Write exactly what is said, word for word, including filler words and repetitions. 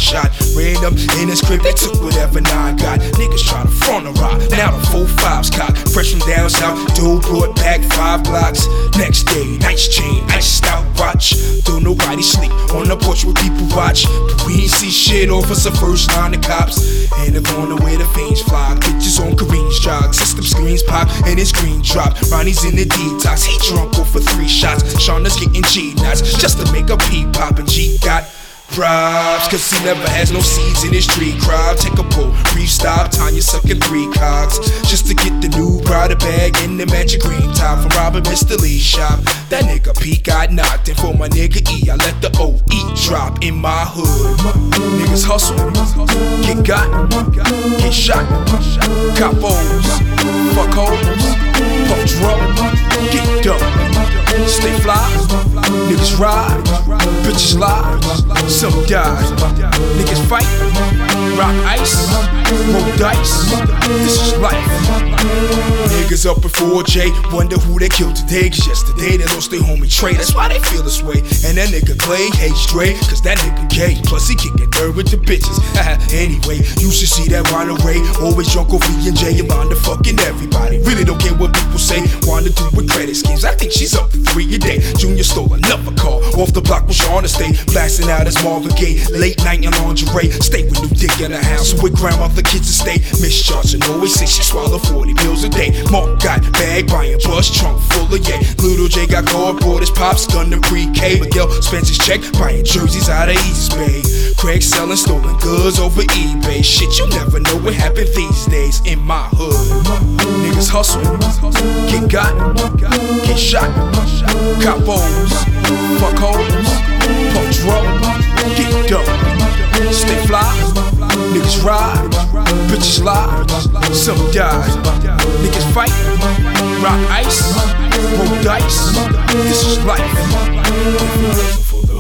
shot. Ran up in his crib, they took whatever nine got. Niggas try to front a rock, now the four fives cock. Fresh from down south, dude brought back five blocks. Next day, nice chain, iced out watch. Don't nobody sleep on the porch where people watch. But we ain't see shit off us the first line of cops. And the corner where the fiends fly. Bitches on Kareem's jog, system screens pop and his green drop. Ronnie's in the detox, he drunk off for three shots. Shauna's getting G knots just to make a pee pop. And G got props, cause he never has no seeds in his tree crop. Take a pull, brief stop, Tanya sucking three cocks just to get the new Prada bag and the magic green top from robbing Mister Lee's shop. That nigga P got knocked, and for my nigga E, I let the O E drop in my hood. Niggas hustle, get got, get shot, cop O's, fuck hoes, fuck drugs, get dumb, stay fly, niggas ride, bitches lie, some die, niggas fight, rock ice, roll dice, this is life. Niggas up at four J, wonder who they killed today, cause yesterday they lost their homie Trey, that's why they feel this way. And that nigga Clay hates Dre, cause that nigga gay, plus he kickin' dirt with the bitches. Anyway, you should see that Ronald Ray, always drunk off E and J, about to fucking everybody. Really don't care what people say, wanna do with credit schemes, I think she's up to three a day. Junior stole another car, off the block with Shauna State, blasting out his Marvin Gaye, late night in lingerie, stay with new dick in the house, with grandmother kids to stay. Miss Johnson always say she swallow forty pills a day. Mark got bag buying bus trunk full of yay. Little J got card, brought his pops gun to pre-K. Miguel spends his check buying jerseys out of East Bay. Craig selling stolen goods over eBay. Shit, you never know what happened these days in my hood. Niggas hustle, get got, get shot, cop O's, fuck hoes, fuck drugs, get dumb, stay fly, niggas ride, bitches lie, some die, niggas fight, rock ice, roll dice, this is life.